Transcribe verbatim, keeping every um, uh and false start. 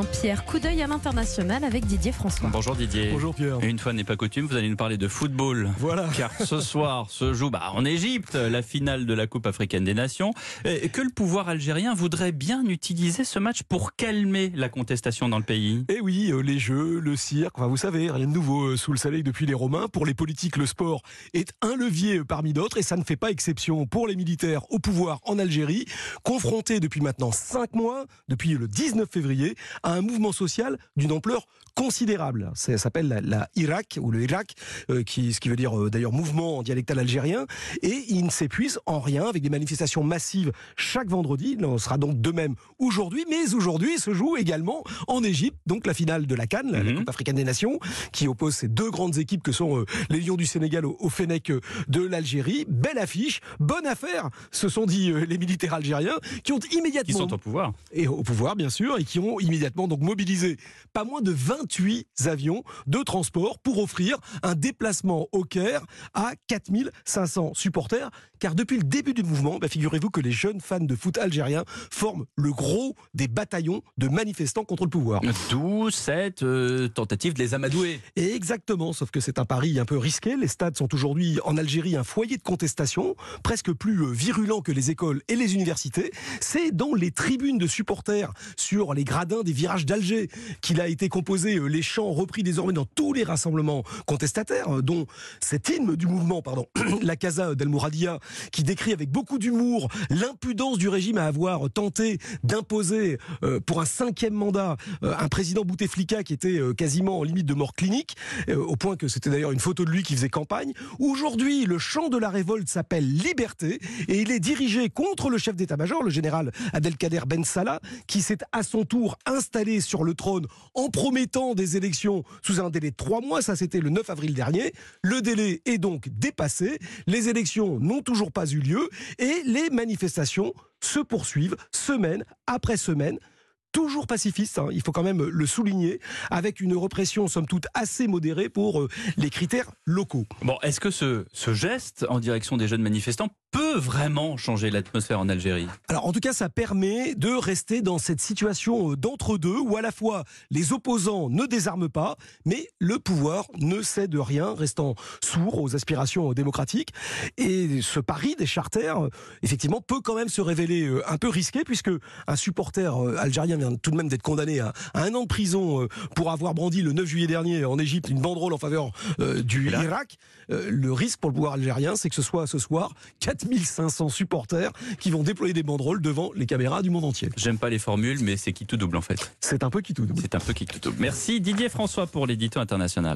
Saint-Pierre. Coup d'œil à l'international avec Didier François. Bonjour Didier. Bonjour Pierre. Et une fois n'est pas coutume, vous allez nous parler de football. Voilà. Car ce soir se joue bah, en Égypte la finale de la Coupe africaine des Nations. Et que le pouvoir algérien voudrait bien utiliser ce match pour calmer la contestation dans le pays. Et oui, euh, les jeux, le cirque, enfin vous savez, rien de nouveau euh, sous le soleil depuis les Romains. Pour les politiques, le sport est un levier euh, parmi d'autres et ça ne fait pas exception pour les militaires au pouvoir en Algérie, confrontés depuis maintenant cinq mois, depuis le dix-neuf février, à un mouvement social d'une ampleur considérable. Ça s'appelle la, la Irak ou le Irak, euh, qui, ce qui veut dire euh, d'ailleurs mouvement en dialectal algérien, et il ne s'épuise en rien avec des manifestations massives chaque vendredi. Il en sera donc de même aujourd'hui, mais aujourd'hui se joue également en Égypte, donc la finale de la CAN, la, la Coupe africaine des Nations, qui oppose ces deux grandes équipes que sont euh, les Lions du Sénégal au, au Fennec euh, de l'Algérie. Belle affiche, bonne affaire, se sont dit euh, les militaires algériens, qui ont immédiatement... Qui sont au pouvoir. Et au pouvoir, bien sûr, et qui ont immédiatement donc mobilisé pas moins de vingt-huit avions de transport pour offrir un déplacement au Caire à quatre mille cinq cents supporters. Car depuis le début du mouvement, bah, figurez-vous que les jeunes fans de foot algériens forment le gros des bataillons de manifestants contre le pouvoir. D'où cette euh, tentative de les amadouer. Et exactement, sauf que c'est un pari un peu risqué. Les stades sont aujourd'hui en Algérie un foyer de contestation, presque plus virulent que les écoles et les universités. C'est dans les tribunes de supporters sur les gradins des virages d'Alger qu'il a été composé, les chants repris désormais dans tous les rassemblements contestataires, dont cet hymne du mouvement, pardon, la Casa del Mouradia, qui décrit avec beaucoup d'humour l'impudence du régime à avoir tenté d'imposer euh, pour un cinquième mandat euh, un président Bouteflika qui était euh, quasiment en limite de mort clinique, euh, au point que c'était d'ailleurs une photo de lui qui faisait campagne. Aujourd'hui, le chant de la révolte s'appelle Liberté et il est dirigé contre le chef d'état-major, le général Abdelkader Ben Salah, qui s'est à son tour installé sur le trône en promettant des élections sous un délai de trois mois. Ça, c'était le neuf avril dernier. Le délai est donc dépassé. Les élections n'ont toujours pas eu lieu et les manifestations se poursuivent semaine après semaine. Toujours pacifiste, hein, il faut quand même le souligner, avec une répression somme toute assez modérée pour euh, les critères locaux. Bon, est-ce que ce, ce geste en direction des jeunes manifestants peut vraiment changer l'atmosphère en Algérie? Alors en tout cas, ça permet de rester dans cette situation d'entre-deux où à la fois les opposants ne désarment pas, mais le pouvoir ne cède rien, restant sourd aux aspirations démocratiques. Et ce pari des charters, effectivement, peut quand même se révéler un peu risqué, puisque un supporter algérien vient tout de même d'être condamné à un an de prison pour avoir brandi le neuf juillet dernier en Égypte une banderole en faveur du Irak. Le risque pour le pouvoir algérien, c'est que ce soit ce soir quatre mille cinq cents supporters qui vont déployer des banderoles devant les caméras du monde entier. J'aime pas les formules, mais c'est qui tout double en fait. C'est un peu qui tout double. C'est un peu qui tout double. Merci Didier François pour l'édito international.